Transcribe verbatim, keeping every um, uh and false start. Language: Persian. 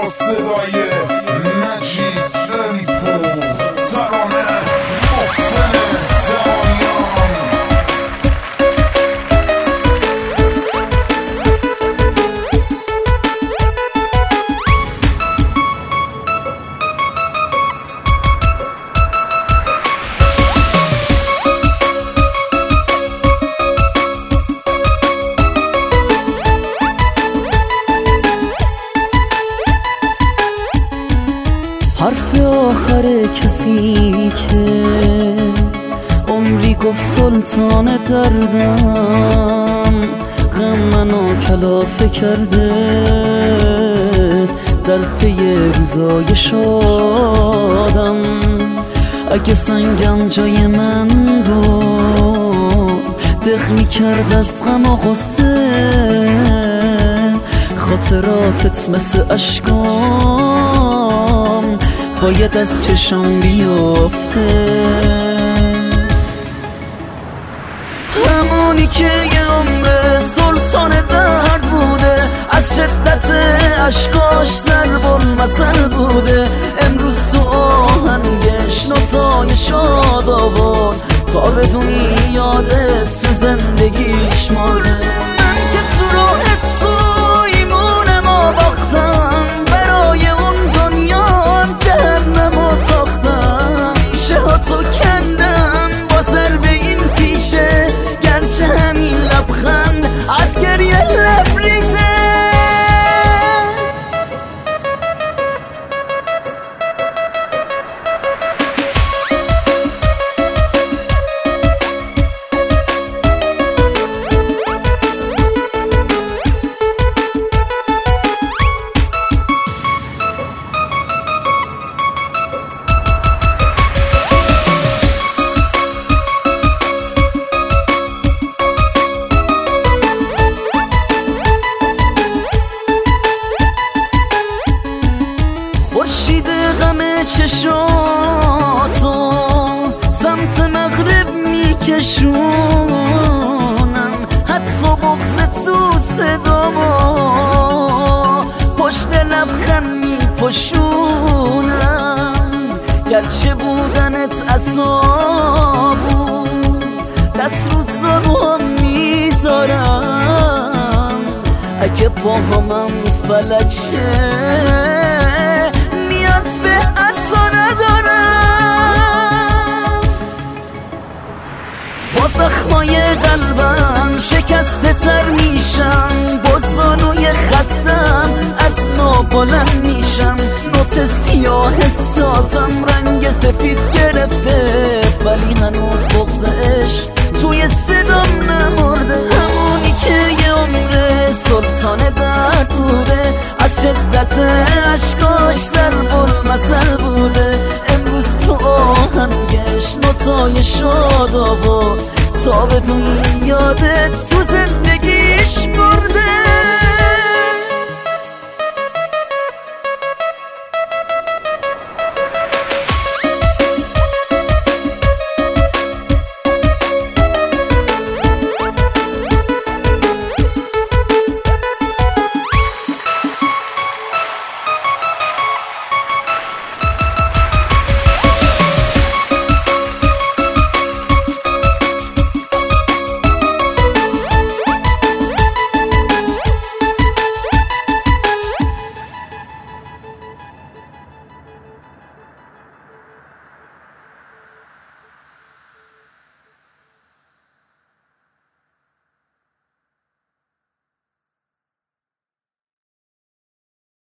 با صدای مجید علی پور، ترانه محسن زمانیان. حرف آخر کسی که عمری گفت سلطان دردم، غم منو کلافه کرده در پی روزای شادم. اگه سنگم جای من بود دق میکرد از غم و غصه، خاطراتت مثل اشکام باید از چشم بیفته. همونی که یه عمر سلطان درد بوده، از شدت عشقاش ضرب المثل بوده، امروز تو آهنگش نوتای شاد آورد تا بدونی یادت تو زندگیش مرده. من که تو راه تو ایمونم و باختم، برای اون دنیا جهنم و ساختم، ریشه ها تو کندم با ضرب این تیشه، گرچه همین لبخند از گریه لبریزه. خورشید غم چشاتو سمت مغرب میکشونم، حتی بغض تو صدامو پشت لبخند میپشونم. گرچه بودنت عذاب بود دست رو سرم میذارم، اگه پاهامم فلج شه به اصلا ندارم. با زخمای قلبم شکسته تر میشم، با زانوی خستم از نابلند میشم. نوت سیاه سازم رنگ سفید گرفته، ولی هنوز بغض عشق توی صدام نمرده. همونی که یه عمر سلطان درد بوده، از شدت عشقاش ضرب المثل بوده، امروز تو آهنگش نوتای شاد آورد تا بدونی یادت تو زندگیش برده.